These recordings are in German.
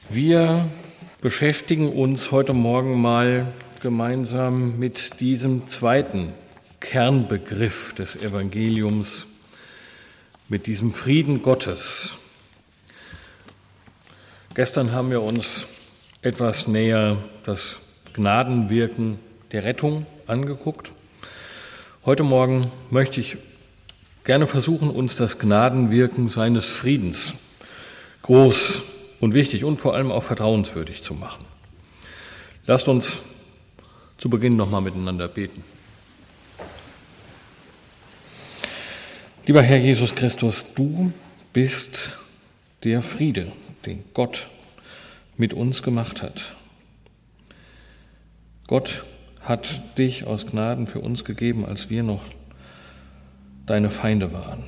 Wir beschäftigen uns heute Morgen mal gemeinsam mit diesem zweiten Kernbegriff des Evangeliums, mit diesem Frieden Gottes. Gestern haben wir uns etwas näher das Gnadenwirken der Rettung angeguckt. Heute Morgen möchte ich gerne versuchen, uns das Gnadenwirken seines Friedens groß und wichtig und vor allem auch vertrauenswürdig zu machen. Lasst uns zu Beginn nochmal miteinander beten. Lieber Herr Jesus Christus, du bist der Friede, den Gott mit uns gemacht hat. Gott hat dich aus Gnaden für uns gegeben, als wir noch deine Feinde waren.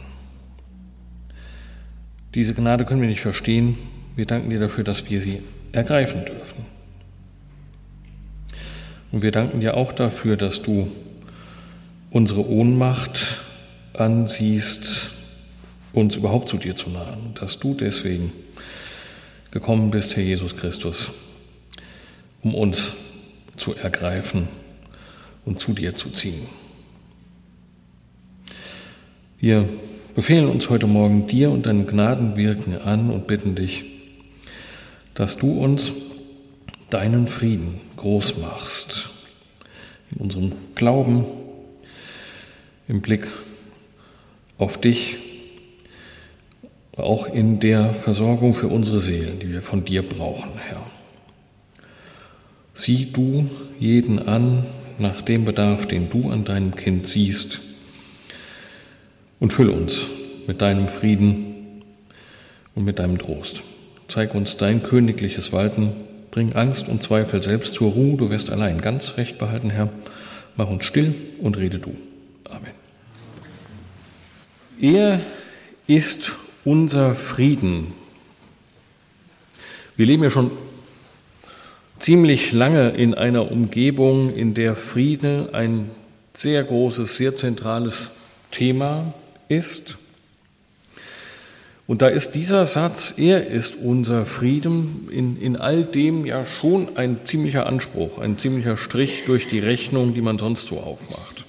Diese Gnade können wir nicht verstehen. Wir danken dir dafür, dass wir sie ergreifen dürfen. Und wir danken dir auch dafür, dass du unsere Ohnmacht ansiehst, uns überhaupt zu dir zu nahen. Und dass du deswegen gekommen bist, Herr Jesus Christus, um uns zu ergreifen und zu dir zu ziehen. Wir befehlen uns heute Morgen dir und deinem Gnadenwirken an und bitten dich, dass du uns deinen Frieden groß machst, in unserem Glauben, im Blick auf dich, auch in der Versorgung für unsere Seelen, die wir von dir brauchen, Herr. Sieh du jeden an nach dem Bedarf, den du an deinem Kind siehst, und füll uns mit deinem Frieden und mit deinem Trost. Zeig uns dein königliches Walten, bring Angst und Zweifel selbst zur Ruhe, du wirst allein ganz recht behalten, Herr. Mach uns still und rede du. Amen. Er ist unser Frieden. Wir leben ja schon ziemlich lange in einer Umgebung, in der Friede ein sehr großes, sehr zentrales Thema ist. Und da ist dieser Satz, er ist unser Frieden, in all dem ja schon ein ziemlicher Anspruch, ein ziemlicher Strich durch die Rechnung, die man sonst so aufmacht.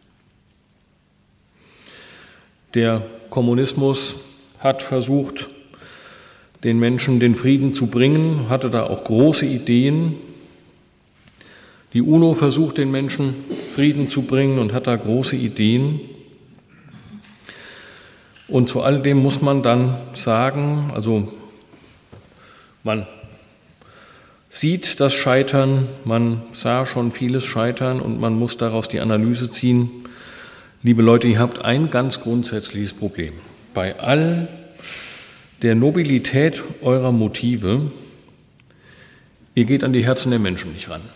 Der Kommunismus hat versucht, den Menschen den Frieden zu bringen, hatte da auch große Ideen. Die UNO versucht, den Menschen Frieden zu bringen und hat da große Ideen. Und zu all dem muss man dann sagen, also man sieht das Scheitern, man sah schon vieles scheitern und man muss daraus die Analyse ziehen, liebe Leute, ihr habt ein ganz grundsätzliches Problem. Bei all der Nobilität eurer Motive, ihr geht an die Herzen der Menschen nicht ran.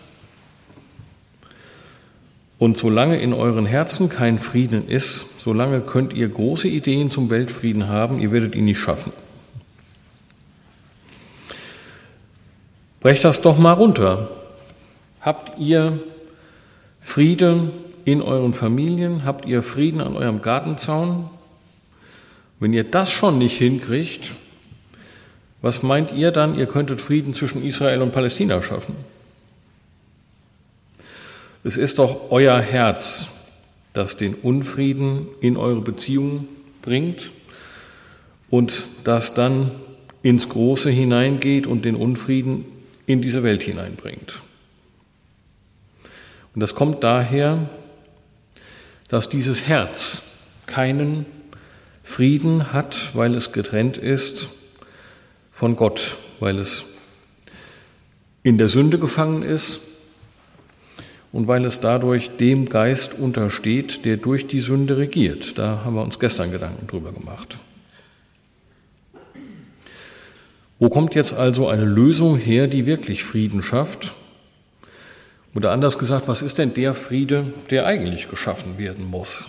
Und solange in euren Herzen kein Frieden ist, solange könnt ihr große Ideen zum Weltfrieden haben, ihr werdet ihn nicht schaffen. Brecht das doch mal runter. Habt ihr Friede in euren Familien? Habt ihr Frieden an eurem Gartenzaun? Wenn ihr das schon nicht hinkriegt, was meint ihr dann, ihr könntet Frieden zwischen Israel und Palästina schaffen? Es ist doch euer Herz, das den Unfrieden in eure Beziehungen bringt und das dann ins Große hineingeht und den Unfrieden in diese Welt hineinbringt. Und das kommt daher, dass dieses Herz keinen Frieden hat, weil es getrennt ist von Gott, weil es in der Sünde gefangen ist und weil es dadurch dem Geist untersteht, der durch die Sünde regiert. Da haben wir uns gestern Gedanken drüber gemacht. Wo kommt jetzt also eine Lösung her, die wirklich Frieden schafft? Oder anders gesagt, was ist denn der Friede, der eigentlich geschaffen werden muss?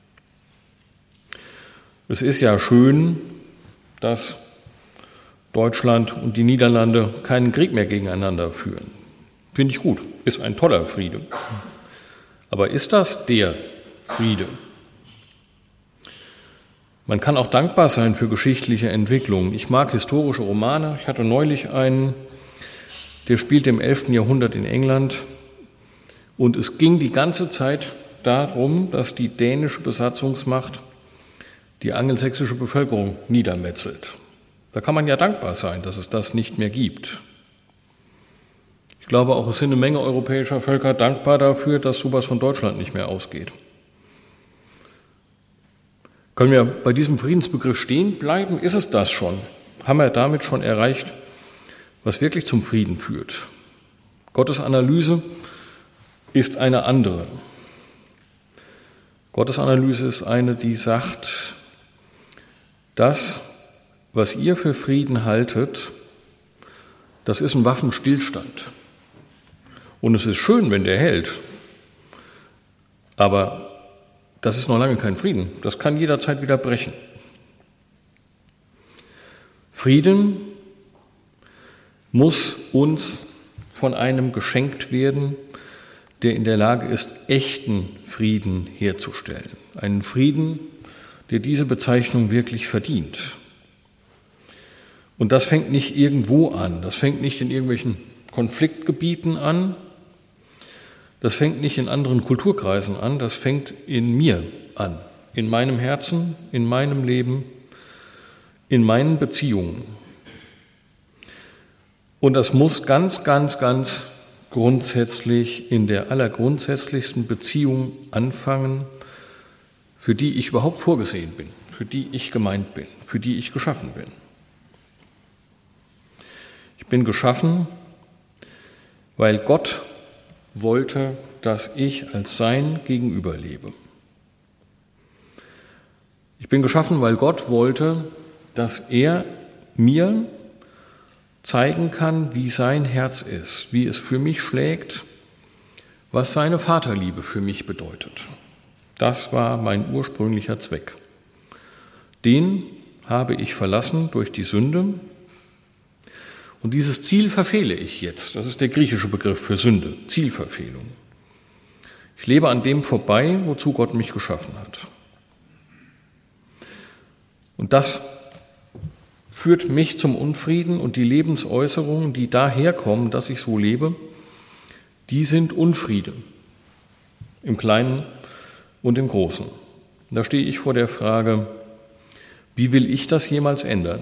Es ist ja schön, dass Deutschland und die Niederlande keinen Krieg mehr gegeneinander führen. Finde ich gut, ist ein toller Friede. Aber ist das der Friede? Man kann auch dankbar sein für geschichtliche Entwicklungen. Ich mag historische Romane. Ich hatte neulich einen Der spielte im 11. Jahrhundert in England und es ging die ganze Zeit darum, dass die dänische Besatzungsmacht die angelsächsische Bevölkerung niedermetzelt. Da kann man ja dankbar sein, dass es das nicht mehr gibt. Ich glaube auch, es sind eine Menge europäischer Völker dankbar dafür, dass sowas von Deutschland nicht mehr ausgeht. Können wir bei diesem Friedensbegriff stehen bleiben? Ist es das schon? Haben wir damit schon erreicht, was wirklich zum Frieden führt? Gottes Analyse ist eine andere. Gottes Analyse ist eine, die sagt, das, was ihr für Frieden haltet, das ist ein Waffenstillstand. Und es ist schön, wenn der hält, aber das ist noch lange kein Frieden. Das kann jederzeit wieder brechen. Frieden muss uns von einem geschenkt werden, der in der Lage ist, echten Frieden herzustellen. Einen Frieden, der diese Bezeichnung wirklich verdient. Und das fängt nicht irgendwo an, das fängt nicht in irgendwelchen Konfliktgebieten an, das fängt nicht in anderen Kulturkreisen an, das fängt in mir an, in meinem Herzen, in meinem Leben, in meinen Beziehungen. Und das muss ganz, ganz, ganz grundsätzlich in der allergrundsätzlichsten Beziehung anfangen, für die ich überhaupt vorgesehen bin, für die ich gemeint bin, für die ich geschaffen bin. Ich bin geschaffen, weil Gott wollte, dass ich als sein Gegenüber lebe. Ich bin geschaffen, weil Gott wollte, dass er mir zeigen kann, wie sein Herz ist, wie es für mich schlägt, was seine Vaterliebe für mich bedeutet. Das war mein ursprünglicher Zweck. Den habe ich verlassen durch die Sünde. Und dieses Ziel verfehle ich jetzt. Das ist der griechische Begriff für Sünde, Zielverfehlung. Ich lebe an dem vorbei, wozu Gott mich geschaffen hat. Und das führt mich zum Unfrieden und die Lebensäußerungen, die daherkommen, dass ich so lebe, die sind Unfriede im Kleinen und im Großen. Da stehe ich vor der Frage, wie will ich das jemals ändern?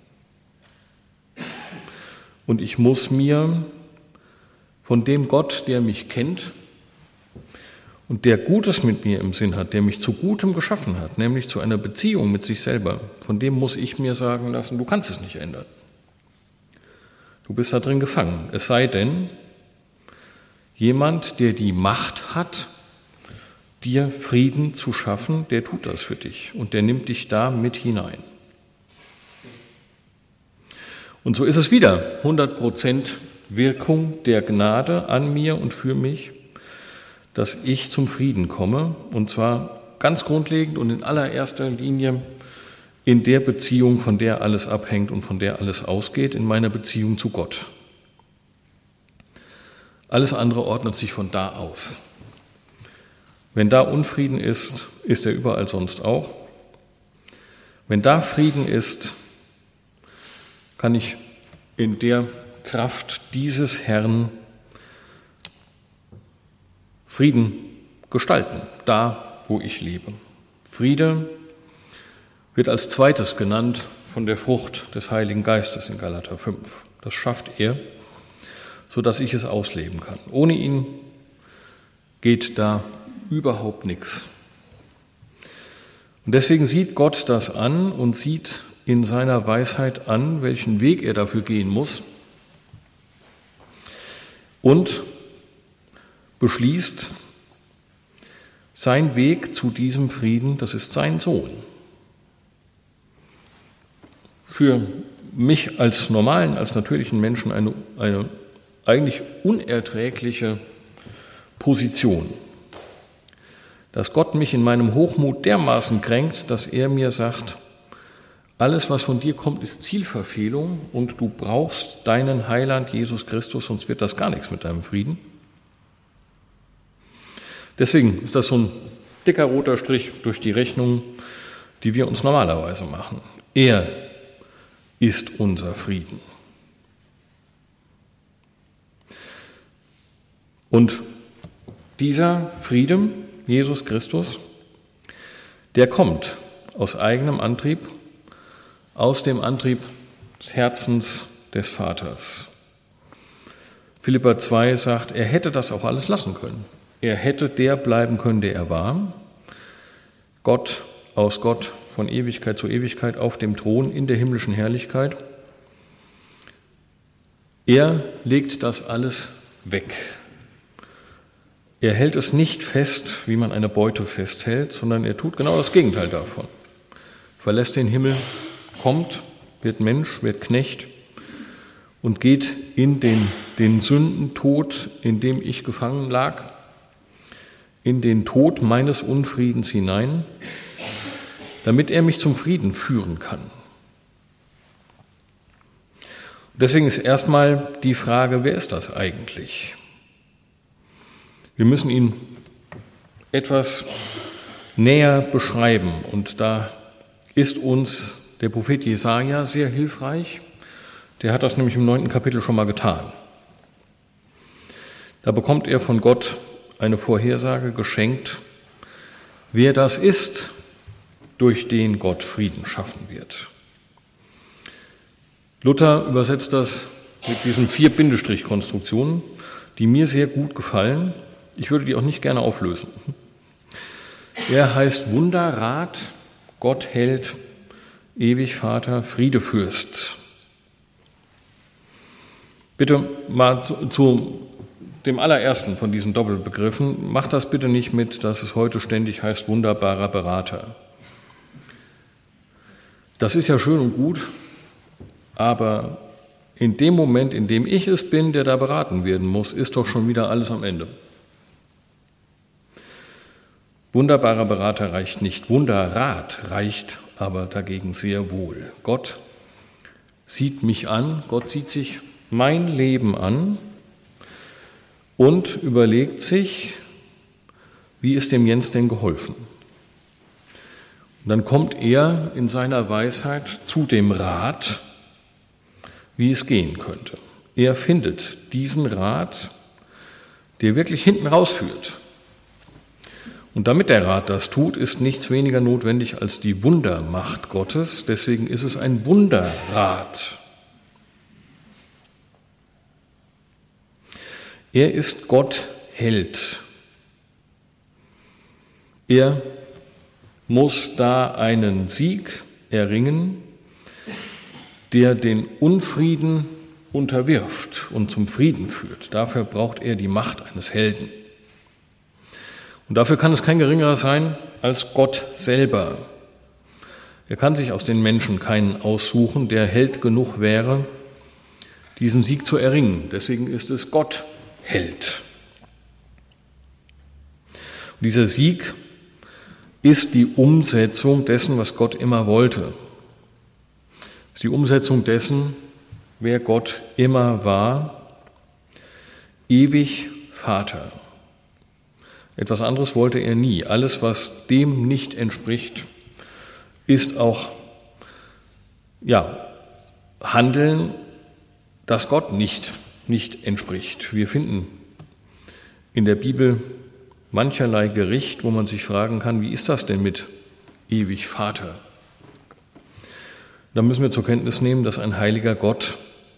Und ich muss mir von dem Gott, der mich kennt und der Gutes mit mir im Sinn hat, der mich zu Gutem geschaffen hat, nämlich zu einer Beziehung mit sich selber, von dem muss ich mir sagen lassen, du kannst es nicht ändern. Du bist da drin gefangen. Es sei denn, jemand, der die Macht hat, dir Frieden zu schaffen, der tut das für dich und der nimmt dich da mit hinein. Und so ist es wieder 100% Wirkung der Gnade an mir und für mich, dass ich zum Frieden komme, und zwar ganz grundlegend und in allererster Linie in der Beziehung, von der alles abhängt und von der alles ausgeht, in meiner Beziehung zu Gott. Alles andere ordnet sich von da aus. Wenn da Unfrieden ist, ist er überall sonst auch. Wenn da Frieden ist, kann ich in der Kraft dieses Herrn Frieden gestalten, da, wo ich lebe. Friede wird als zweites genannt von der Frucht des Heiligen Geistes in Galater 5. Das schafft er, sodass ich es ausleben kann. Ohne ihn geht da überhaupt nichts. Und deswegen sieht Gott das an und sieht in seiner Weisheit an, welchen Weg er dafür gehen muss und beschließt, sein Weg zu diesem Frieden, das ist sein Sohn. Für mich als normalen, als natürlichen Menschen eine eigentlich unerträgliche Position, dass Gott mich in meinem Hochmut dermaßen kränkt, dass er mir sagt, alles, was von dir kommt, ist Zielverfehlung und du brauchst deinen Heiland Jesus Christus, sonst wird das gar nichts mit deinem Frieden. Deswegen ist das so ein dicker roter Strich durch die Rechnung, die wir uns normalerweise machen. Er ist unser Frieden. Und dieser Friede, Jesus Christus, der kommt aus eigenem Antrieb, aus dem Antrieb des Herzens des Vaters. Philipper 2 sagt, er hätte das auch alles lassen können. Er hätte der bleiben können, der er war. Gott aus Gott, von Ewigkeit zu Ewigkeit, auf dem Thron in der himmlischen Herrlichkeit. Er legt das alles weg. Er hält es nicht fest, wie man eine Beute festhält, sondern er tut genau das Gegenteil davon. Verlässt den Himmel, kommt, wird Mensch, wird Knecht und geht in den Sündentod, in dem ich gefangen lag, in den Tod meines Unfriedens hinein, damit er mich zum Frieden führen kann. Deswegen ist erstmal die Frage, wer ist das eigentlich? Wir müssen ihn etwas näher beschreiben und da ist uns der Prophet Jesaja sehr hilfreich. Der hat das nämlich im 9. Kapitel schon mal getan. Da bekommt er von Gott eine Vorhersage geschenkt, wer das ist, durch den Gott Frieden schaffen wird. Luther übersetzt das mit diesen 4 Bindestrichkonstruktionen, die mir sehr gut gefallen. Ich würde die auch nicht gerne auflösen. Er heißt Wunderrat, Gott Held, ewig Vater, Friedefürst. Bitte mal zu dem allerersten von diesen Doppelbegriffen. Macht das bitte nicht mit, dass es heute ständig heißt wunderbarer Berater. Das ist ja schön und gut, aber in dem Moment, in dem ich es bin, der da beraten werden muss, ist doch schon wieder alles am Ende. Wunderbarer Berater reicht nicht, Wunderrat reicht aber dagegen sehr wohl. Gott sieht mich an, Gott sieht sich mein Leben an und überlegt sich, wie ist dem Jens denn geholfen? Und dann kommt er in seiner Weisheit zu dem Rat, wie es gehen könnte. Er findet diesen Rat, der wirklich hinten rausführt. Und damit der Rat das tut, ist nichts weniger notwendig als die Wundermacht Gottes. Deswegen ist es ein Wunderrat. Er ist Gott Held. Er muss da einen Sieg erringen, der den Unfrieden unterwirft und zum Frieden führt. Dafür braucht er die Macht eines Helden. Und dafür kann es kein geringerer sein als Gott selber. Er kann sich aus den Menschen keinen aussuchen, der Held genug wäre, diesen Sieg zu erringen. Deswegen ist es Gott Held. Und dieser Sieg ist die Umsetzung dessen, was Gott immer wollte. Ist die Umsetzung dessen, wer Gott immer war, ewig Vater. Etwas anderes wollte er nie. Alles, was dem nicht entspricht, ist auch Handeln, das Gott nicht entspricht. Wir finden in der Bibel mancherlei Gericht, wo man sich fragen kann, wie ist das denn mit ewig Vater? Da müssen wir zur Kenntnis nehmen, dass ein heiliger Gott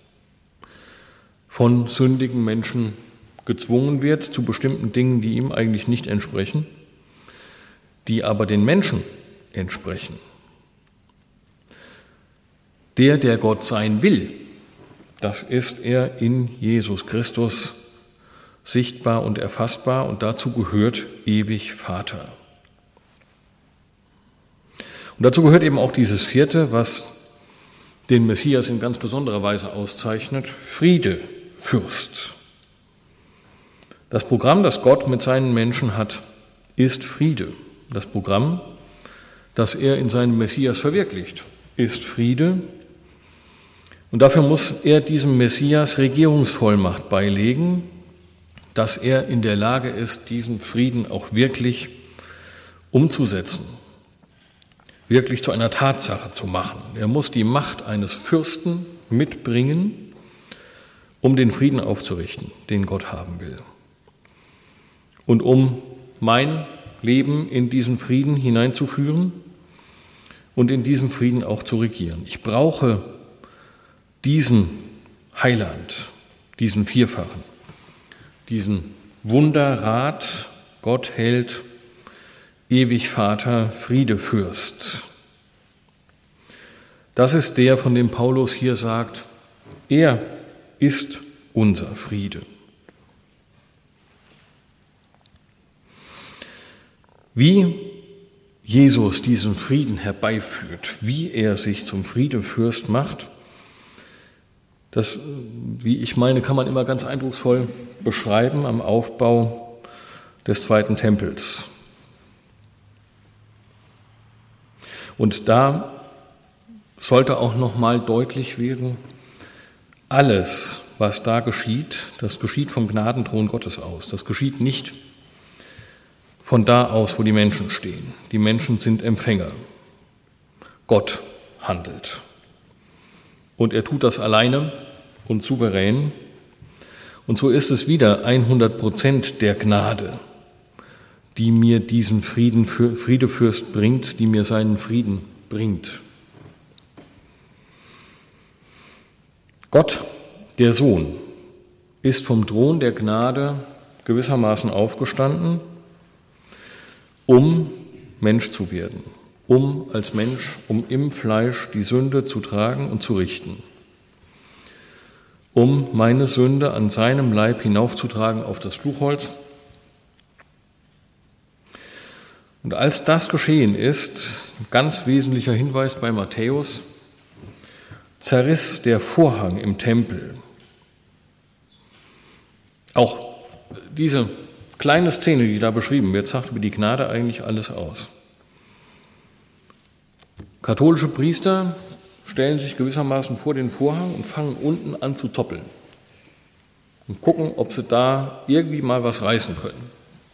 von sündigen Menschen gezwungen wird zu bestimmten Dingen, die ihm eigentlich nicht entsprechen, die aber den Menschen entsprechen. Der Gott sein will, das ist er in Jesus Christus sichtbar und erfassbar und dazu gehört ewig Vater. Und dazu gehört eben auch dieses 4., was den Messias in ganz besonderer Weise auszeichnet, Friedefürst. Das Programm, das Gott mit seinen Menschen hat, ist Friede. Das Programm, das er in seinem Messias verwirklicht, ist Friede. Und dafür muss er diesem Messias Regierungsvollmacht beilegen, dass er in der Lage ist, diesen Frieden auch wirklich umzusetzen, wirklich zu einer Tatsache zu machen. Er muss die Macht eines Fürsten mitbringen, um den Frieden aufzurichten, den Gott haben will. und um mein Leben in diesen Frieden hineinzuführen und in diesem Frieden auch zu regieren. Ich brauche diesen Heiland, diesen Vierfachen, diesen Wunderrat, Gott hält, ewig Vater, Friedefürst. Das ist der, von dem Paulus hier sagt, er ist unser Friede. Wie Jesus diesen Frieden herbeiführt, wie er sich zum Friedefürst macht, das, wie ich meine, kann man immer ganz eindrucksvoll beschreiben am Aufbau des zweiten Tempels. Und da sollte auch nochmal deutlich werden, alles, was da geschieht, das geschieht vom Gnadenthron Gottes aus. Das geschieht nicht von da aus, wo die Menschen stehen. Die Menschen sind Empfänger. Gott handelt. Und er tut das alleine und souverän. Und so ist es wieder 100% der Gnade, die mir diesen Friedefürst bringt, die mir seinen Frieden bringt. Gott, der Sohn, ist vom Thron der Gnade gewissermaßen aufgestanden, um Mensch zu werden, um als Mensch, um im Fleisch die Sünde zu tragen und zu richten, um meine Sünde an seinem Leib hinaufzutragen auf das Fluchholz. Und als das geschehen ist, ein ganz wesentlicher Hinweis bei Matthäus, zerriss der Vorhang im Tempel. Auch diese kleine Szene, die da beschrieben wird, sagt über die Gnade eigentlich alles aus. Katholische Priester stellen sich gewissermaßen vor den Vorhang und fangen unten an zu zoppeln und gucken, ob sie da irgendwie mal was reißen können.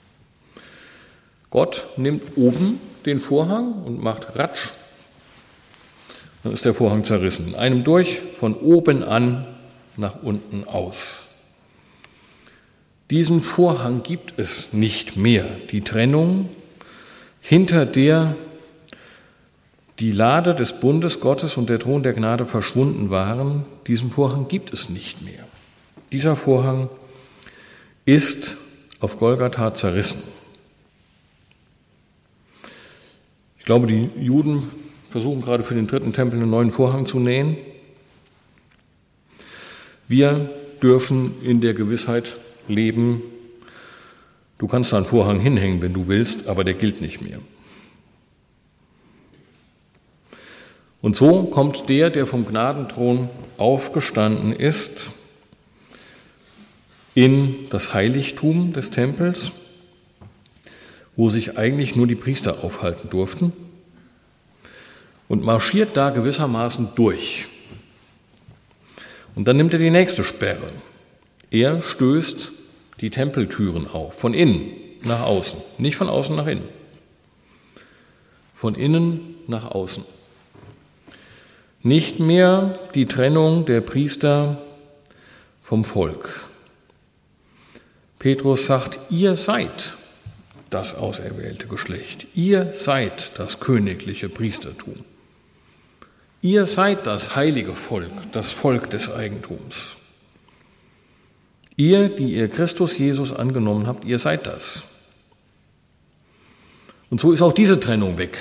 Gott nimmt oben den Vorhang und macht Ratsch. Dann ist der Vorhang zerrissen. In einem durch, von oben an nach unten aus. Diesen Vorhang gibt es nicht mehr. Die Trennung, hinter der die Lade des Bundes Gottes und der Thron der Gnade verschwunden waren, diesen Vorhang gibt es nicht mehr. Dieser Vorhang ist auf Golgatha zerrissen. Ich glaube, die Juden versuchen gerade für den dritten Tempel einen neuen Vorhang zu nähen. Wir dürfen in der Gewissheit leben, du kannst da einen Vorhang hinhängen, wenn du willst, aber der gilt nicht mehr. Und so kommt der vom Gnadenthron aufgestanden ist, in das Heiligtum des Tempels, wo sich eigentlich nur die Priester aufhalten durften, und marschiert da gewissermaßen durch. Und dann nimmt er die nächste Sperre. Er stößt die Tempeltüren auf, von innen nach außen, nicht von außen nach innen. Von innen nach außen. Nicht mehr die Trennung der Priester vom Volk. Petrus sagt, ihr seid das auserwählte Geschlecht. Ihr seid das königliche Priestertum. Ihr seid das heilige Volk, das Volk des Eigentums. Ihr, die ihr Christus Jesus angenommen habt, ihr seid das. Und so ist auch diese Trennung weg.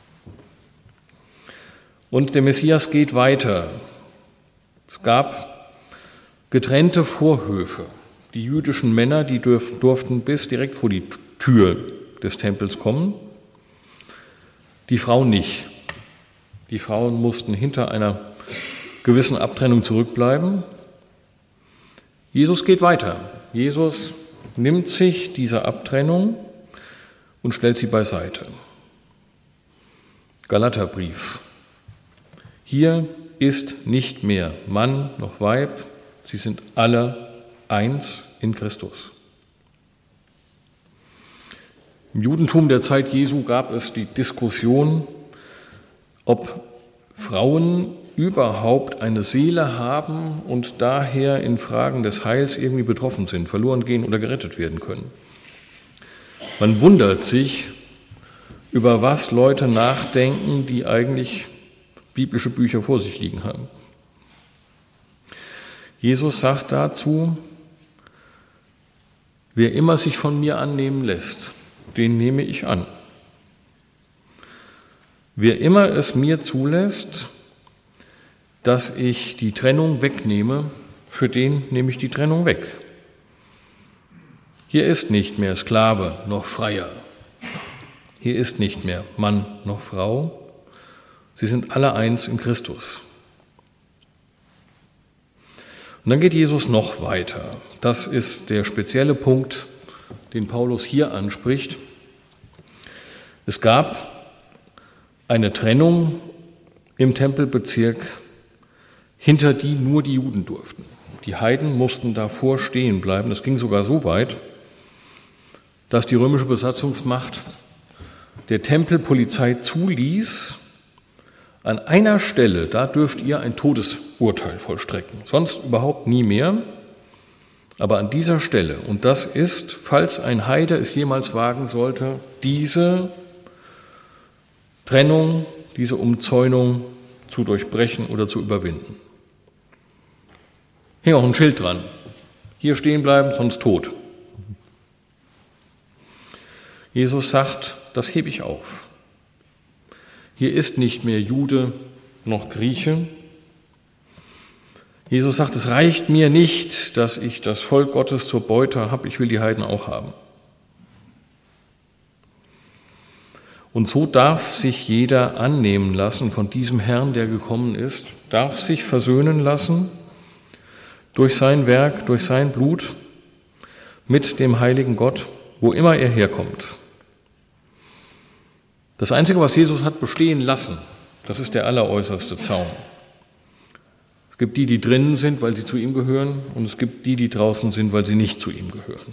Und der Messias geht weiter. Es gab getrennte Vorhöfe. Die jüdischen Männer, die durften bis direkt vor die Tür des Tempels kommen. Die Frauen nicht. Die Frauen mussten hinter einer gewissen Abtrennung zurückbleiben. Jesus geht weiter. Jesus nimmt sich dieser Abtrennung und stellt sie beiseite. Galaterbrief. Hier ist nicht mehr Mann noch Weib, sie sind alle eins in Christus. Im Judentum der Zeit Jesu gab es die Diskussion, ob Frauen überhaupt eine Seele haben und daher in Fragen des Heils irgendwie betroffen sind, verloren gehen oder gerettet werden können. Man wundert sich, über was Leute nachdenken, die eigentlich biblische Bücher vor sich liegen haben. Jesus sagt dazu, wer immer sich von mir annehmen lässt, den nehme ich an. Wer immer es mir zulässt, dass ich die Trennung wegnehme, für den nehme ich die Trennung weg. Hier ist nicht mehr Sklave noch Freier. Hier ist nicht mehr Mann noch Frau. Sie sind alle eins in Christus. Und dann geht Jesus noch weiter. Das ist der spezielle Punkt, den Paulus hier anspricht. Es gab eine Trennung im Tempelbezirk, hinter die nur die Juden durften. Die Heiden mussten davor stehen bleiben. Das ging sogar so weit, dass die römische Besatzungsmacht der Tempelpolizei zuließ, an einer Stelle, da dürft ihr ein Todesurteil vollstrecken, sonst überhaupt nie mehr, aber an dieser Stelle, und das ist, falls ein Heide es jemals wagen sollte, diese Trennung, diese Umzäunung zu durchbrechen oder zu überwinden. Hier auch ein Schild dran, hier stehen bleiben, sonst tot. Jesus sagt, das hebe ich auf. Hier ist nicht mehr Jude noch Grieche. Jesus sagt, es reicht mir nicht, dass ich das Volk Gottes zur Beute habe, ich will die Heiden auch haben. Und so darf sich jeder annehmen lassen von diesem Herrn, der gekommen ist, darf sich versöhnen lassen durch sein Werk, durch sein Blut mit dem heiligen Gott, wo immer er herkommt. Das Einzige, was Jesus hat bestehen lassen, das ist der alleräußerste Zaun. Es gibt die, die drinnen sind, weil sie zu ihm gehören, und es gibt die, die draußen sind, weil sie nicht zu ihm gehören.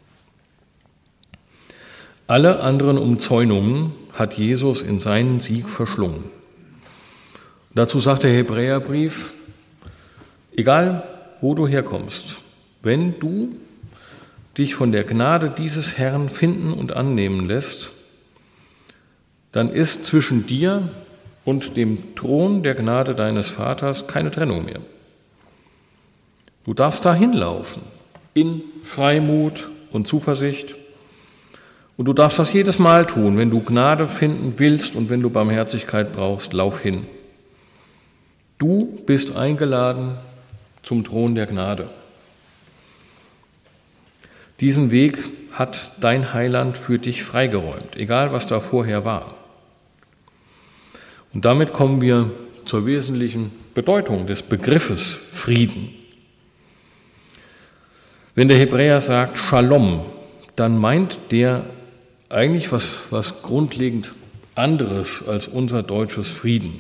Alle anderen Umzäunungen hat Jesus in seinen Sieg verschlungen. Dazu sagt der Hebräerbrief, egal wo du herkommst, wenn du dich von der Gnade dieses Herrn finden und annehmen lässt, dann ist zwischen dir und dem Thron der Gnade deines Vaters keine Trennung mehr. Du darfst da hinlaufen, in Freimut und Zuversicht. Und du darfst das jedes Mal tun, wenn du Gnade finden willst und wenn du Barmherzigkeit brauchst, lauf hin. Du bist eingeladen zum Thron der Gnade. Diesen Weg hat dein Heiland für dich freigeräumt, egal was da vorher war. Und damit kommen wir zur wesentlichen Bedeutung des Begriffes Frieden. Wenn der Hebräer sagt Shalom, dann meint der eigentlich was grundlegend anderes als unser deutsches Frieden.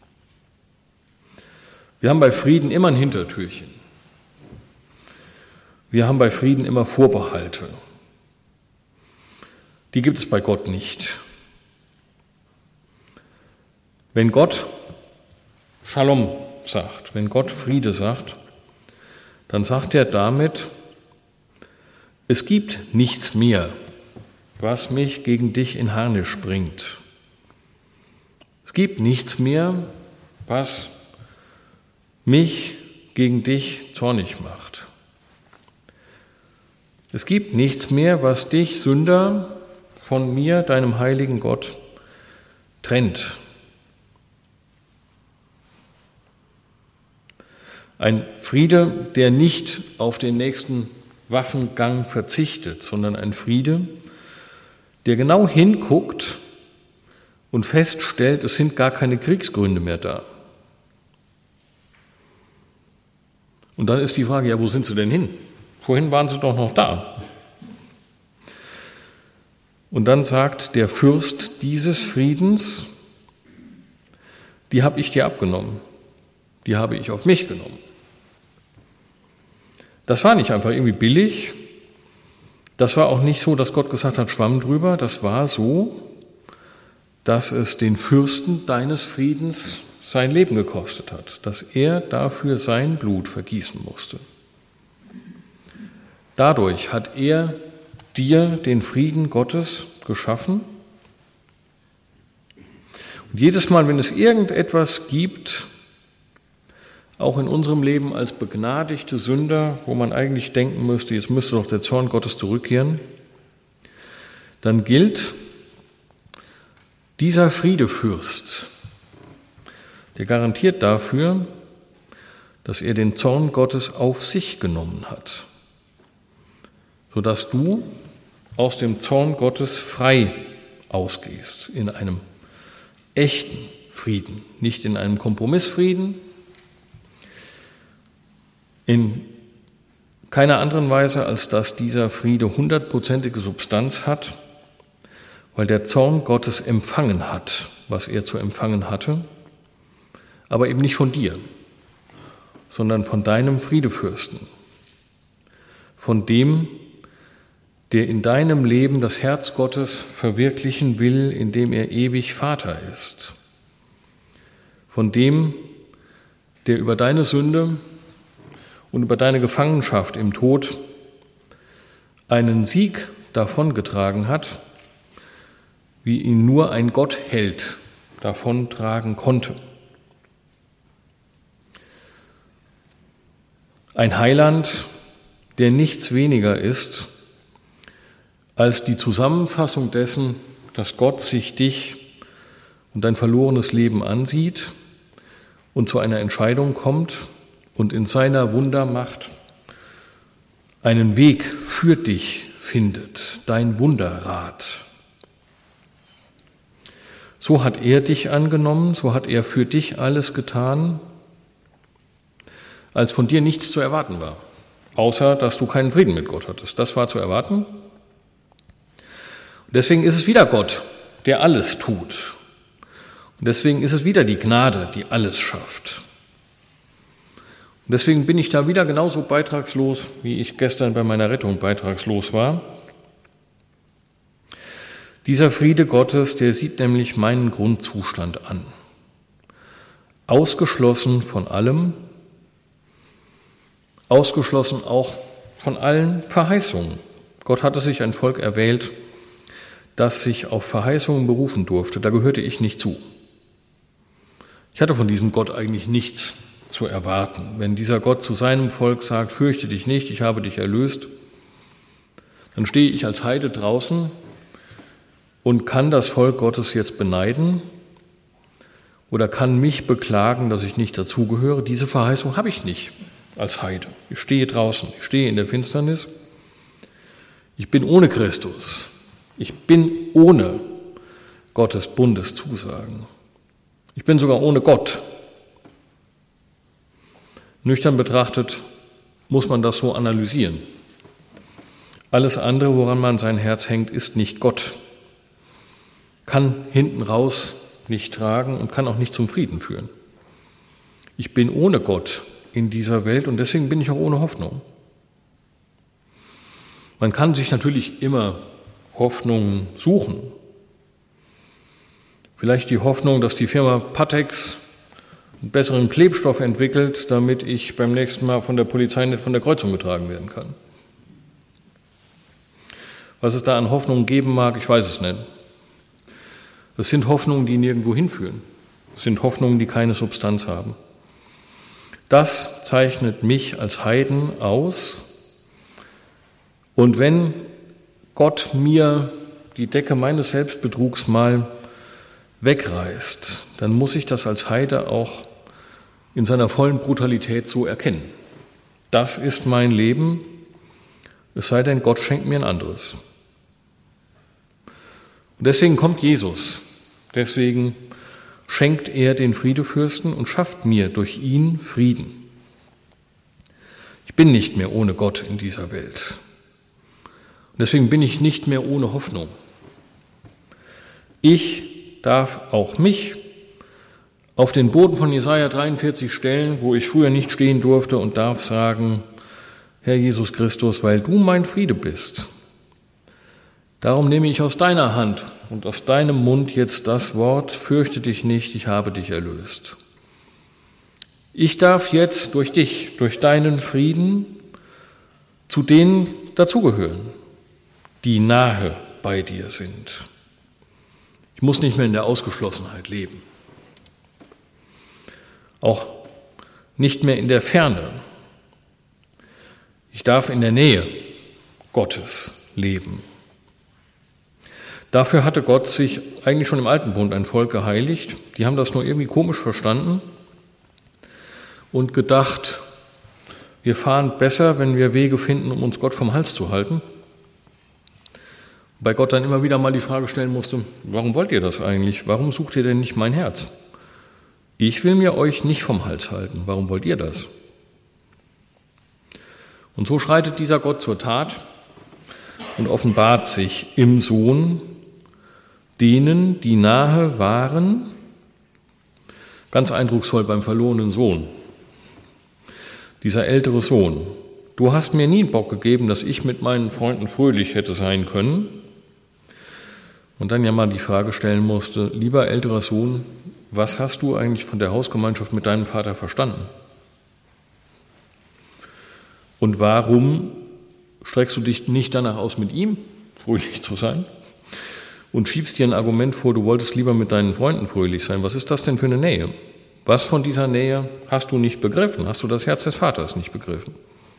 Wir haben bei Frieden immer ein Hintertürchen. Wir haben bei Frieden immer Vorbehalte. Die gibt es bei Gott nicht. Wenn Gott Shalom sagt, wenn Gott Friede sagt, dann sagt er damit, es gibt nichts mehr, was mich gegen dich in Harnisch bringt. Es gibt nichts mehr, was mich gegen dich zornig macht. Es gibt nichts mehr, was dich, Sünder, von mir, deinem heiligen Gott, trennt. Ein Friede, der nicht auf den nächsten Waffengang verzichtet, sondern ein Friede, der genau hinguckt und feststellt, es sind gar keine Kriegsgründe mehr da. Und dann ist die Frage, ja, wo sind sie denn hin? Vorhin waren sie doch noch da. Und dann sagt der Fürst dieses Friedens, die habe ich dir abgenommen, die habe ich auf mich genommen. Das war nicht einfach irgendwie billig, das war auch nicht so, dass Gott gesagt hat, schwamm drüber, das war so, dass es den Fürsten deines Friedens sein Leben gekostet hat, dass er dafür sein Blut vergießen musste. Dadurch hat er dir den Frieden Gottes geschaffen? Und jedes Mal, wenn es irgendetwas gibt, auch in unserem Leben als begnadigte Sünder, wo man eigentlich denken müsste, jetzt müsste doch der Zorn Gottes zurückkehren, dann gilt, dieser Friedefürst, der garantiert dafür, dass er den Zorn Gottes auf sich genommen hat, sodass du aus dem Zorn Gottes frei ausgehst, in einem echten Frieden, nicht in einem Kompromissfrieden, in keiner anderen Weise, als dass dieser Friede 100%ige Substanz hat, weil der Zorn Gottes empfangen hat, was er zu empfangen hatte, aber eben nicht von dir, sondern von deinem Friedefürsten, von dem, der in deinem Leben das Herz Gottes verwirklichen will, indem er ewig Vater ist, von dem, der über deine Sünde und über deine Gefangenschaft im Tod einen Sieg davongetragen hat, wie ihn nur ein Gottheld davontragen konnte. Ein Heiland, der nichts weniger ist als die Zusammenfassung dessen, dass Gott sich dich und dein verlorenes Leben ansieht und zu einer Entscheidung kommt und in seiner Wundermacht einen Weg für dich findet, dein Wunderrad. So hat er dich angenommen, so hat er für dich alles getan, als von dir nichts zu erwarten war, außer dass du keinen Frieden mit Gott hattest. Das war zu erwarten. Und deswegen ist es wieder Gott, der alles tut. Und deswegen ist es wieder die Gnade, die alles schafft. Und deswegen bin ich da wieder genauso beitragslos, wie ich gestern bei meiner Rettung beitragslos war. Dieser Friede Gottes, der sieht nämlich meinen Grundzustand an. Ausgeschlossen von allem, ausgeschlossen auch von allen Verheißungen. Gott hatte sich ein Volk erwählt, das sich auf Verheißungen berufen durfte. Da gehörte ich nicht zu. Ich hatte von diesem Gott eigentlich nichts zu erwarten. Wenn dieser Gott zu seinem Volk sagt, fürchte dich nicht, ich habe dich erlöst, dann stehe ich als Heide draußen und kann das Volk Gottes jetzt beneiden oder kann mich beklagen, dass ich nicht dazugehöre. Diese Verheißung habe ich nicht als Heide. Ich stehe draußen, ich stehe in der Finsternis. Ich bin ohne Christus. Ich bin ohne Gottes Bundeszusagen. Ich bin sogar ohne Gott. Nüchtern betrachtet muss man das so analysieren. Alles andere, woran man sein Herz hängt, ist nicht Gott. Kann hinten raus nicht tragen und kann auch nicht zum Frieden führen. Ich bin ohne Gott in dieser Welt und deswegen bin ich auch ohne Hoffnung. Man kann sich natürlich immer Hoffnungen suchen. Vielleicht die Hoffnung, dass die Firma Patex einen besseren Klebstoff entwickelt, damit ich beim nächsten Mal von der Polizei nicht von der Kreuzung getragen werden kann. Was es da an Hoffnungen geben mag, ich weiß es nicht. Es sind Hoffnungen, die nirgendwo hinführen. Es sind Hoffnungen, die keine Substanz haben. Das zeichnet mich als Heiden aus. Und wenn Gott mir die Decke meines Selbstbetrugs mal wegreißt, dann muss ich das als Heide auch in seiner vollen Brutalität so erkennen. Das ist mein Leben, es sei denn, Gott schenkt mir ein anderes. Und deswegen kommt Jesus, deswegen schenkt er den Friedefürsten und schafft mir durch ihn Frieden. Ich bin nicht mehr ohne Gott in dieser Welt. Und deswegen bin ich nicht mehr ohne Hoffnung. Ich darf auch mich auf den Boden von Jesaja 43 stellen, wo ich früher nicht stehen durfte, und darf sagen, Herr Jesus Christus, weil du mein Friede bist, darum nehme ich aus deiner Hand und aus deinem Mund jetzt das Wort, fürchte dich nicht, ich habe dich erlöst. Ich darf jetzt durch dich, durch deinen Frieden zu denen dazugehören, die nahe bei dir sind. Ich muss nicht mehr in der Ausgeschlossenheit leben. Auch nicht mehr in der Ferne. Ich darf in der Nähe Gottes leben. Dafür hatte Gott sich eigentlich schon im Alten Bund ein Volk geheiligt. Die haben das nur irgendwie komisch verstanden und gedacht, wir fahren besser, wenn wir Wege finden, um uns Gott vom Hals zu halten. Bei Gott dann immer wieder mal die Frage stellen musste, warum wollt ihr das eigentlich? Warum sucht ihr denn nicht mein Herz? Ich will mir euch nicht vom Hals halten. Warum wollt ihr das? Und so schreitet dieser Gott zur Tat und offenbart sich im Sohn denen, die nahe waren, ganz eindrucksvoll beim verlorenen Sohn. Dieser ältere Sohn, du hast mir nie einen Bock gegeben, dass ich mit meinen Freunden fröhlich hätte sein können. Und dann ja mal die Frage stellen musste, lieber älterer Sohn, was hast du eigentlich von der Hausgemeinschaft mit deinem Vater verstanden? Und warum streckst du dich nicht danach aus, mit ihm fröhlich zu sein? Und schiebst dir ein Argument vor, du wolltest lieber mit deinen Freunden fröhlich sein. Was ist das denn für eine Nähe? Was von dieser Nähe hast du nicht begriffen? Hast du das Herz des Vaters nicht begriffen?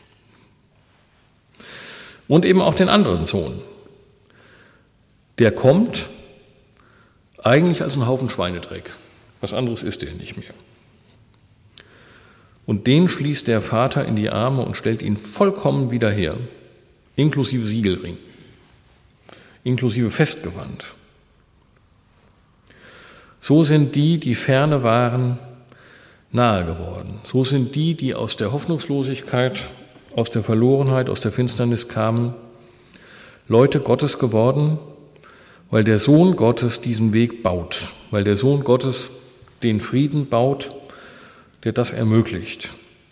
Und eben auch den anderen Sohn. Der kommt eigentlich als ein Haufen Schweinedreck. Was anderes ist er nicht mehr. Und den schließt der Vater in die Arme und stellt ihn vollkommen wieder her, inklusive Siegelring, inklusive Festgewand. So sind die, die ferne waren, nahe geworden. So sind die, die aus der Hoffnungslosigkeit, aus der Verlorenheit, aus der Finsternis kamen, Leute Gottes geworden, weil der Sohn Gottes diesen Weg baut, weil der Sohn Gottes den Frieden baut, der das ermöglicht.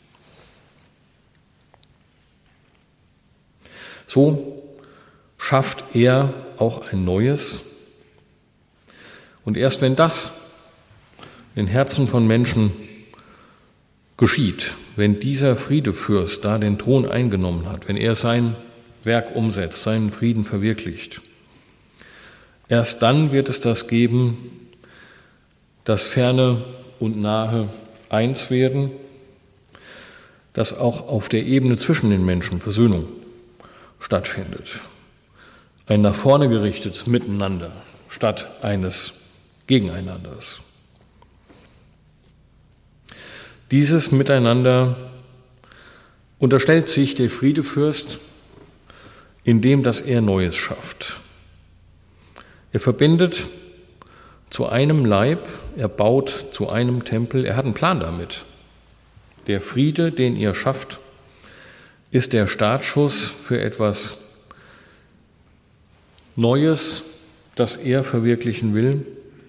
So schafft er auch ein Neues. Und erst wenn das in den Herzen von Menschen geschieht, wenn dieser Friedefürst da den Thron eingenommen hat, wenn er sein Werk umsetzt, seinen Frieden verwirklicht, erst dann wird es das geben, dass Ferne und Nahe eins werden, dass auch auf der Ebene zwischen den Menschen Versöhnung stattfindet. Ein nach vorne gerichtetes Miteinander statt eines Gegeneinanders. Dieses Miteinander unterstellt sich der Friedefürst, indem dass er Neues schafft. Er verbindet zu einem Leib, er baut zu einem Tempel, er hat einen Plan damit. Der Friede, den ihr schafft, ist der Startschuss für etwas Neues, das er verwirklichen will.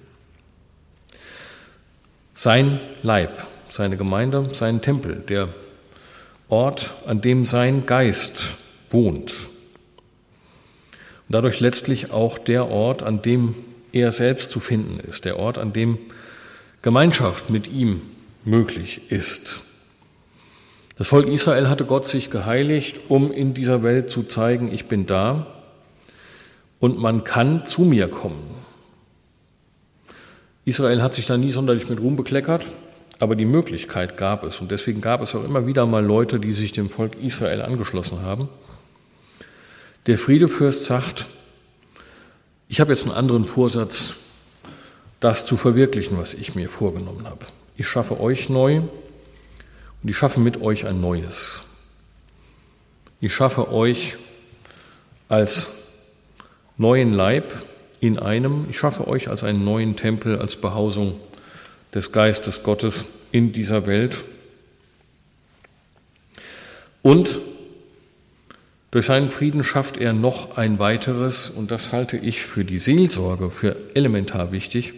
Sein Leib, seine Gemeinde, sein Tempel, der Ort, an dem sein Geist wohnt. Und dadurch letztlich auch der Ort, an dem er selbst zu finden ist, der Ort, an dem Gemeinschaft mit ihm möglich ist. Das Volk Israel hatte Gott sich geheiligt, um in dieser Welt zu zeigen, ich bin da und man kann zu mir kommen. Israel hat sich da nie sonderlich mit Ruhm bekleckert, aber die Möglichkeit gab es. Und deswegen gab es auch immer wieder mal Leute, die sich dem Volk Israel angeschlossen haben. Der Friedefürst sagt, ich habe jetzt einen anderen Vorsatz, das zu verwirklichen, was ich mir vorgenommen habe. Ich schaffe euch neu und ich schaffe mit euch ein Neues. Ich schaffe euch als neuen Leib in einem, ich schaffe euch als einen neuen Tempel, als Behausung des Geistes Gottes in dieser Welt. Und durch seinen Frieden schafft er noch ein weiteres, und das halte ich für die Seelsorge für elementar wichtig.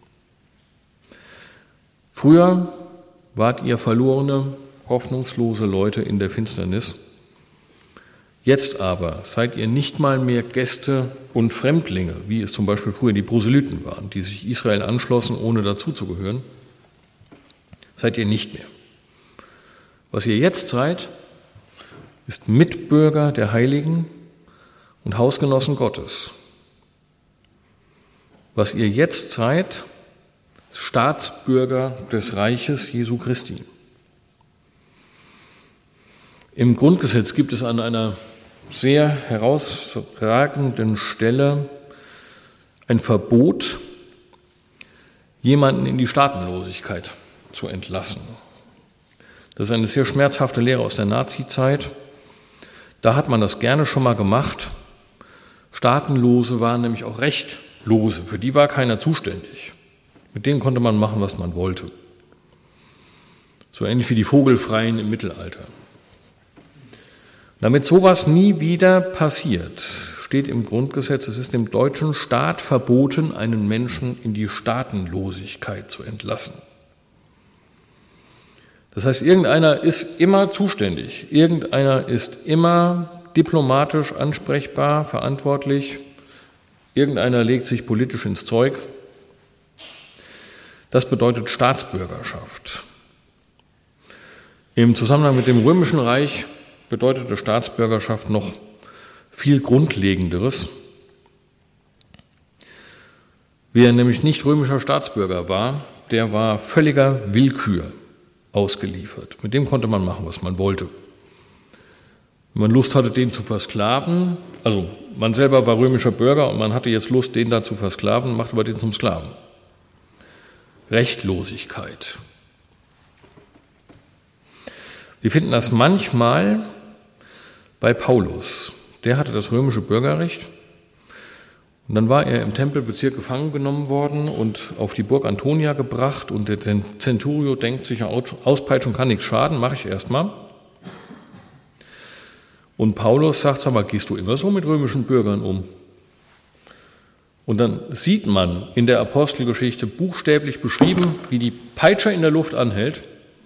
Früher wart ihr verlorene, hoffnungslose Leute in der Finsternis. Jetzt aber seid ihr nicht mal mehr Gäste und Fremdlinge, wie es zum Beispiel früher die Proselyten waren, die sich Israel anschlossen, ohne dazuzugehören. Seid ihr nicht mehr. Was ihr jetzt seid, ist Mitbürger der Heiligen und Hausgenossen Gottes. Was ihr jetzt seid, Staatsbürger des Reiches Jesu Christi. Im Grundgesetz gibt es an einer sehr herausragenden Stelle ein Verbot, jemanden in die Staatenlosigkeit zu entlassen. Das ist eine sehr schmerzhafte Lehre aus der Nazizeit. Da hat man das gerne schon mal gemacht. Staatenlose waren nämlich auch Rechtlose, für die war keiner zuständig. Mit denen konnte man machen, was man wollte. So ähnlich wie die Vogelfreien im Mittelalter. Damit sowas nie wieder passiert, steht im Grundgesetz, es ist dem deutschen Staat verboten, einen Menschen in die Staatenlosigkeit zu entlassen. Das heißt, irgendeiner ist immer zuständig, irgendeiner ist immer diplomatisch ansprechbar, verantwortlich, irgendeiner legt sich politisch ins Zeug. Das bedeutet Staatsbürgerschaft. Im Zusammenhang mit dem Römischen Reich bedeutete Staatsbürgerschaft noch viel Grundlegenderes. Wer nämlich nicht römischer Staatsbürger war, der war völliger Willkür ausgeliefert. Mit dem konnte man machen, was man wollte. Wenn man Lust hatte, den zu versklaven, also man selber war römischer Bürger und man hatte jetzt Lust, den da zu versklaven, machte man den zum Sklaven. Rechtlosigkeit. Wir finden das manchmal bei Paulus. Der hatte das römische Bürgerrecht und dann war er im Tempelbezirk gefangen genommen worden und auf die Burg Antonia gebracht und der Centurio denkt sich, auspeitschen kann nichts schaden, mache ich erst mal. Und Paulus sagt, sag mal, gehst du immer so mit römischen Bürgern um? Und dann sieht man in der Apostelgeschichte buchstäblich beschrieben, wie die Peitsche in der Luft anhält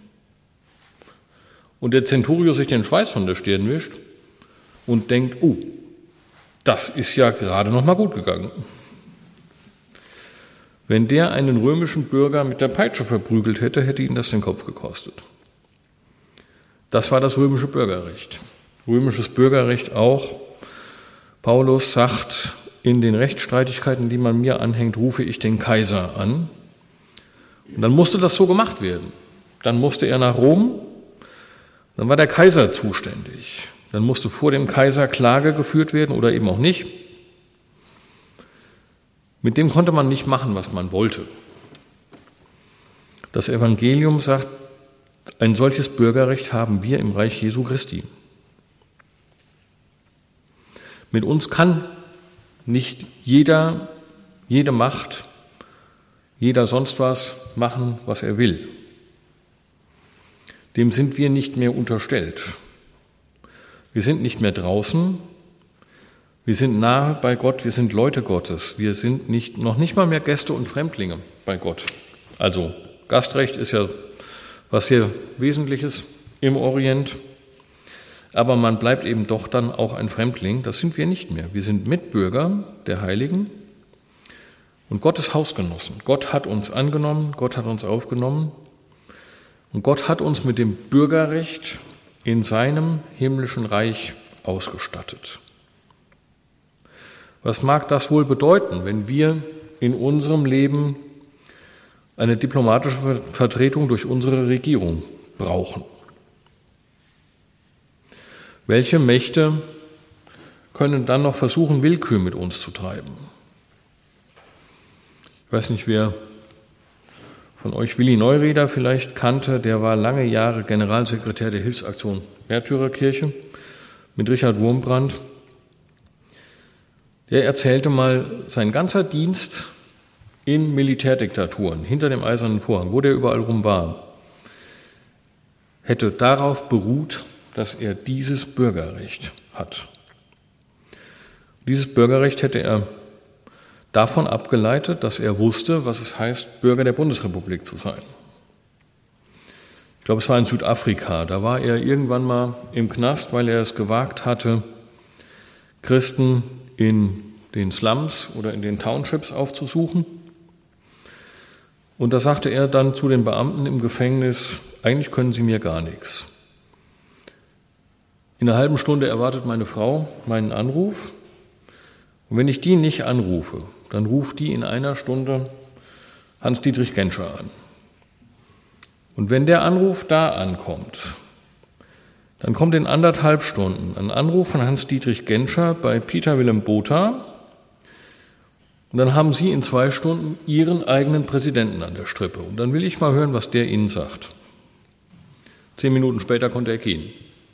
und der Centurio sich den Schweiß von der Stirn wischt und denkt, oh, das ist ja gerade noch mal gut gegangen. Wenn der einen römischen Bürger mit der Peitsche verprügelt hätte, hätte ihn das den Kopf gekostet. Das war das römische Bürgerrecht. Römisches Bürgerrecht auch. Paulus sagt, in den Rechtsstreitigkeiten, die man mir anhängt, rufe ich den Kaiser an. Und dann musste das so gemacht werden. Dann musste er nach Rom, dann war der Kaiser zuständig. Dann musste vor dem Kaiser Klage geführt werden oder eben auch nicht. Mit dem konnte man nicht machen, was man wollte. Das Evangelium sagt, ein solches Bürgerrecht haben wir im Reich Jesu Christi. Mit uns kann nicht jeder, jede Macht, jeder sonst was machen, was er will. Dem sind wir nicht mehr unterstellt. Wir sind nicht mehr draußen, wir sind nahe bei Gott, wir sind Leute Gottes, wir sind noch nicht mal mehr Gäste und Fremdlinge bei Gott. Also Gastrecht ist ja was sehr Wesentliches im Orient, aber man bleibt eben doch dann auch ein Fremdling, das sind wir nicht mehr. Wir sind Mitbürger der Heiligen und Gottes Hausgenossen. Gott hat uns angenommen, Gott hat uns aufgenommen und Gott hat uns mit dem Bürgerrecht in seinem himmlischen Reich ausgestattet. Was mag das wohl bedeuten, wenn wir in unserem Leben eine diplomatische Vertretung durch unsere Regierung brauchen? Welche Mächte können dann noch versuchen, Willkür mit uns zu treiben? Ich weiß nicht, wer von euch Willi Neureder vielleicht kannte, der war lange Jahre Generalsekretär der Hilfsaktion Märtyrerkirche mit Richard Wurmbrand. Der erzählte mal, sein ganzer Dienst in Militärdiktaturen, hinter dem Eisernen Vorhang, wo der überall rum war, hätte darauf beruht, dass er dieses Bürgerrecht hat. Dieses Bürgerrecht hätte er davon abgeleitet, dass er wusste, was es heißt, Bürger der Bundesrepublik zu sein. Ich glaube, es war in Südafrika. Da war er irgendwann mal im Knast, weil er es gewagt hatte, Christen in den Slums oder in den Townships aufzusuchen. Und da sagte er dann zu den Beamten im Gefängnis, eigentlich können Sie mir gar nichts. In einer halben Stunde erwartet meine Frau meinen Anruf Und wenn ich die nicht anrufe, dann ruft die in einer Stunde Hans-Dietrich Genscher an. Und wenn der Anruf da ankommt, dann kommt in 1,5 Stunden ein Anruf von Hans-Dietrich Genscher bei Peter Willem Botha. Und dann haben Sie in 2 Stunden Ihren eigenen Präsidenten an der Strippe. Und dann will ich mal hören, was der Ihnen sagt. 10 Minuten später konnte er gehen.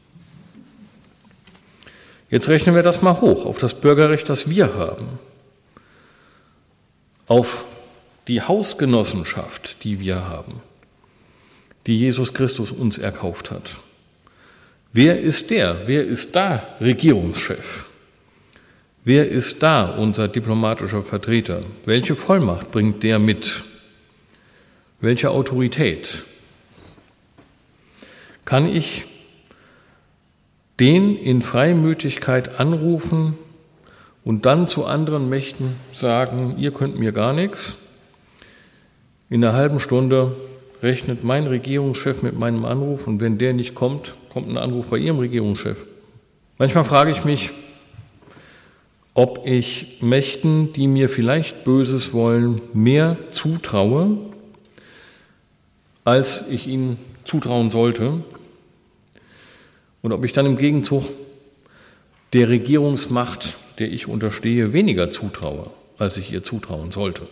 Jetzt rechnen wir das mal hoch auf das Bürgerrecht, das wir haben, auf die Hausgenossenschaft, die wir haben, die Jesus Christus uns erkauft hat. Wer ist der? Wer ist da Regierungschef? Wer ist da unser diplomatischer Vertreter? Welche Vollmacht bringt der mit? Welche Autorität? Kann ich den in Freimütigkeit anrufen und dann zu anderen Mächten sagen, ihr könnt mir gar nichts? In einer halben Stunde rechnet mein Regierungschef mit meinem Anruf und wenn der nicht kommt, kommt ein Anruf bei Ihrem Regierungschef. Manchmal frage ich mich, ob ich Mächten, die mir vielleicht Böses wollen, mehr zutraue, als ich ihnen zutrauen sollte. Und ob ich dann im Gegenzug der Regierungsmacht, der ich unterstehe, weniger zutraue, als ich ihr zutrauen sollte.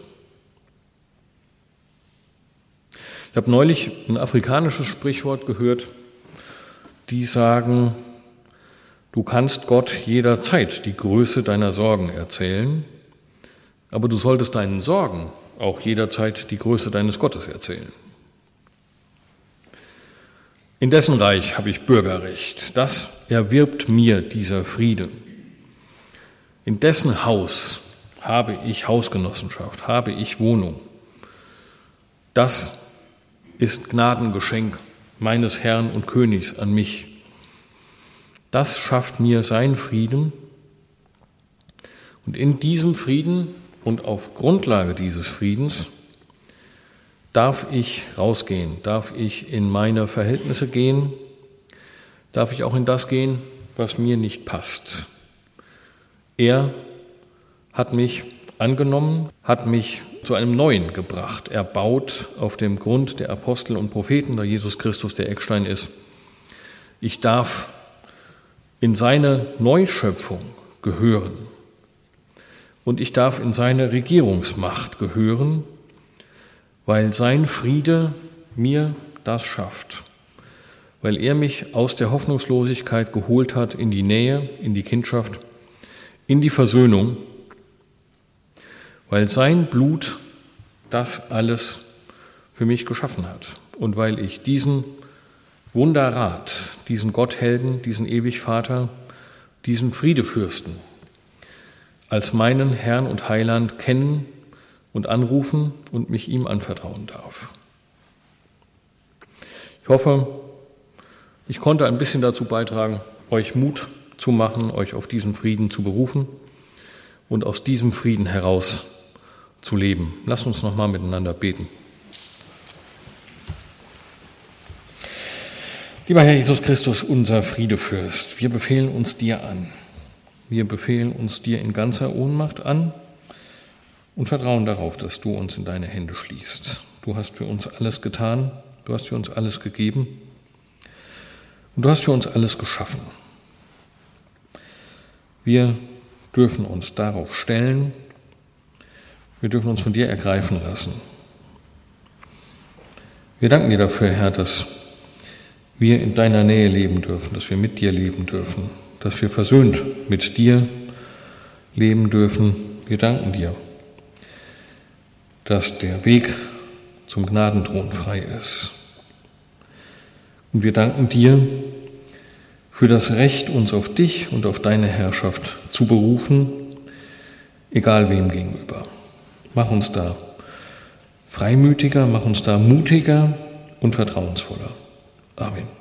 Ich habe neulich ein afrikanisches Sprichwort gehört, die sagen, du kannst Gott jederzeit die Größe deiner Sorgen erzählen, aber du solltest deinen Sorgen auch jederzeit die Größe deines Gottes erzählen. In dessen Reich habe ich Bürgerrecht, das erwirbt mir dieser Friede. In dessen Haus habe ich Hausgenossenschaft, habe ich Wohnung. Das ist Gnadengeschenk meines Herrn und Königs an mich. Das schafft mir sein Frieden. Und in diesem Frieden und auf Grundlage dieses Friedens darf ich rausgehen, darf ich in meine Verhältnisse gehen, darf ich auch in das gehen, was mir nicht passt. Er hat mich angenommen, hat mich zu einem Neuen gebracht. Er baut auf dem Grund der Apostel und Propheten, da Jesus Christus der Eckstein ist. Ich darf in seine Neuschöpfung gehören und ich darf in seine Regierungsmacht gehören, weil sein Friede mir das schafft, weil er mich aus der Hoffnungslosigkeit geholt hat in die Nähe, in die Kindschaft, in die Versöhnung, weil sein Blut das alles für mich geschaffen hat und weil ich diesen Wunderrat, diesen Gotthelden, diesen Ewigvater, diesen Friedefürsten als meinen Herrn und Heiland kennen und anrufen und mich ihm anvertrauen darf. Ich hoffe, ich konnte ein bisschen dazu beitragen, euch Mut zu machen, euch auf diesen Frieden zu berufen und aus diesem Frieden heraus zu leben. Lasst uns noch mal miteinander beten. Lieber Herr Jesus Christus, unser Friedefürst, wir befehlen uns dir an. Wir befehlen uns dir in ganzer Ohnmacht an und vertrauen darauf, dass du uns in deine Hände schließt. Du hast für uns alles getan, du hast für uns alles gegeben und du hast für uns alles geschaffen. Wir dürfen uns darauf stellen, wir dürfen uns von dir ergreifen lassen. Wir danken dir dafür, Herr, dass wir in deiner Nähe leben dürfen, dass wir mit dir leben dürfen, dass wir versöhnt mit dir leben dürfen. Wir danken dir, dass der Weg zum Gnadenthron frei ist. Und wir danken dir für das Recht, uns auf dich und auf deine Herrschaft zu berufen, egal wem gegenüber. Mach uns da freimütiger, mach uns da mutiger und vertrauensvoller. Amen.